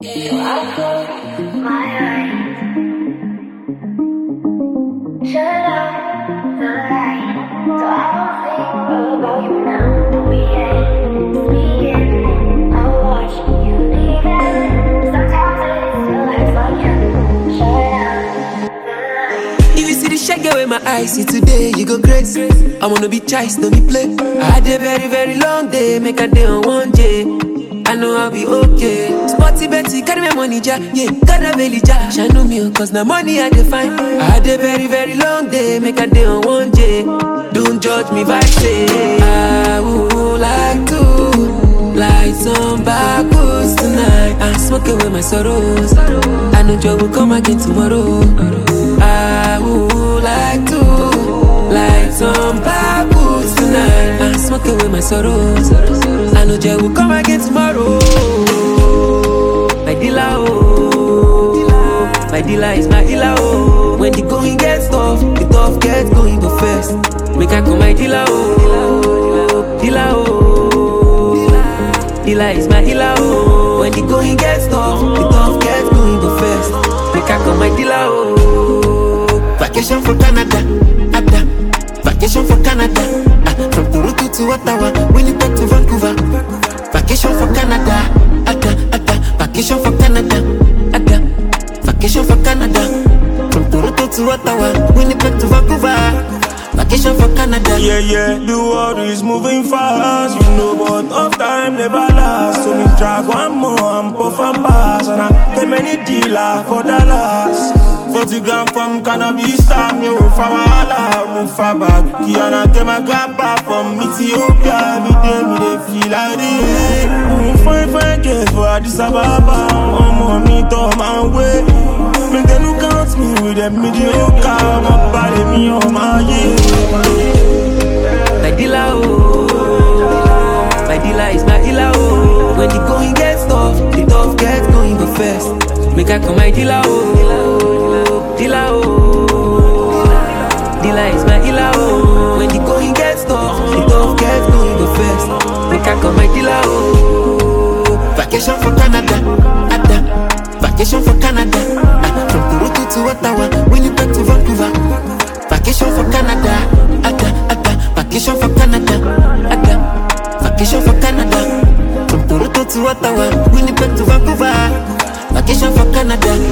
So I close my eyes, shut out the light, so I don't think about you now. We ain't speaking. I'll watch you leaving. Sometimes it still hurts like you. Shut out the light. If you see the shaggy with my eyes, see today you go crazy. I wanna be choice, don't be play. I had a very, very long day, make a day on one day. I know I'll be okay. Sporty Betty, carry my money, ja. Yeah, got a belly, ja. Shine on me, cause now money I define. I had a very, very long day, make a day on one day. Don't judge me if I say I would like to light some bubbles tonight. I'm smoking with my sorrows. I know joy will come again tomorrow. I would like to light some bubbles tonight. I'm smoking with my sorrows. I know joy will come again tomorrow. My dealer, oh, my dealer is my healer, oh. When the going gets tough, the tough gets going go first. Make I call my dealer, oh, dealer, oh. Dealer is my healer, oh. When the going gets tough, the tough gets going go first. Make I call my dealer, oh. Vacation for Canada, Ada. Vacation for Canada, from Toronto to Ottawa, Winnipeg to Vancouver. Vacation for Canada, Ada. Vacation for Canada, Ada. Vacation for Canada, from Toronto to Ottawa, Winnipeg to Vancouver. Vacation for Canada. Yeah, the world is moving fast, you know, but of time never lasts. So me drag one more and puff and pass, and I get many dealer for Dallas. 40 gram from cannabis, time you for Wahala, move for back. Kiana get my grandpa from Ethiopia. Every day me they feel like this. Fine girls for Addis Ababa. I'm me to my way. Me they look at me with them mediocre. My body me on my yeah. My dealer, oh, my dealer is my healer, oh. When the going gets tough, the tough gets going go first. Make I call my dealer, oh, dealer, oh. Dealer is my healer, oh. When the going gets tough, the tough gets going go first. Make I call my dealer, oh. Vacation for Canada, Ada. Vacation for Canada, from Toronto to Ottawa, Winnipeg to Vancouver. Vacation for Canada, Ada. Vacation for Canada, Ada. Vacation for Canada, from Toronto to Ottawa, Winnipeg to Vancouver. Vacation for Canada.